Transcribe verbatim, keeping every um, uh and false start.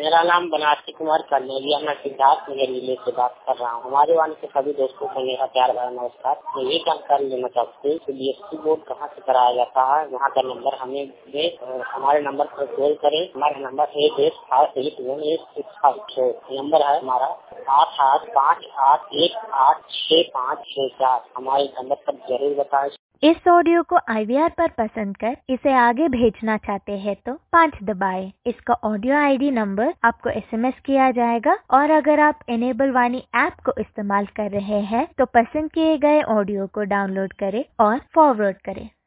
मेरा नाम बनारसी कुमार कन्नौजिया, मैं सिद्धार्थ नगर जिले से बात कर रहा हूँ। हमारे वाले के सभी दोस्तों को मेरा प्यार भरा नमस्कार। मैं ये जानकारी लेना चाहते हैं कि बीएससी बोर्ड कहाँ से कराया जाता है, वहाँ का नंबर हमें दे, हमारे नंबर पर कॉल करें। हमारा number eight eight five eight one eight six five छह नंबर है हमारा आठ आठ पाँच आठ एक आठ छह पाँच छह चार। हमारे नंबर पर जरूर बताएं। इस ऑडियो को आई वी आर पर पसंद कर इसे आगे भेजना चाहते हैं तो पाँच दबाएं। इसका ऑडियो आईडी नंबर आपको एसएमएस किया जाएगा और अगर आप इनेबल वाणी ऐप को इस्तेमाल कर रहे हैं तो पसंद किए गए ऑडियो को डाउनलोड करें और फॉरवर्ड करें।